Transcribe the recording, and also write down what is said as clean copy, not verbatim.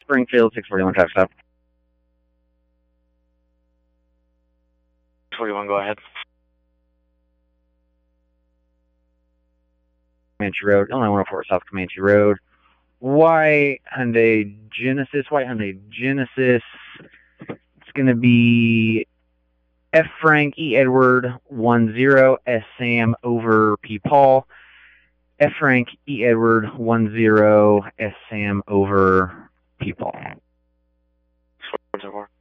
Springfield, 641 traffic stop. 41, go ahead. Comanche Road, Illinois 104 South Comanche Road. White Hyundai Genesis. It's going to be F Frank E Edward 10 S Sam over P Paul. F Frank E Edward 10 S Sam over P Paul. 404.